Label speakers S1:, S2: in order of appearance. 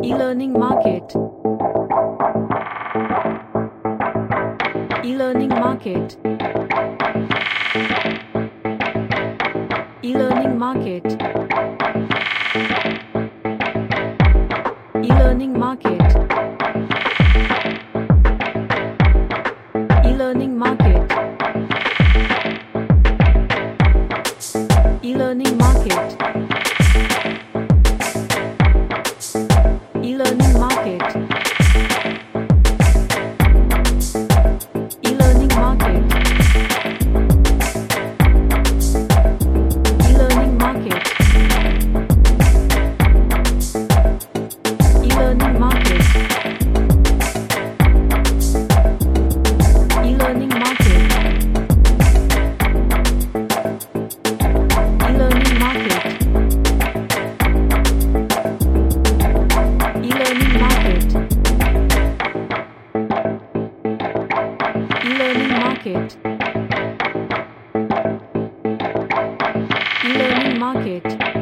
S1: E-learning market. E-learning market. E-learning market. E-learning market. E-learning market. E-learning market. E-learning market. E-learning market. E-learning market. E-learning market. E-learning market. E-learning market. E-learning market. E-learning market. E-learning market.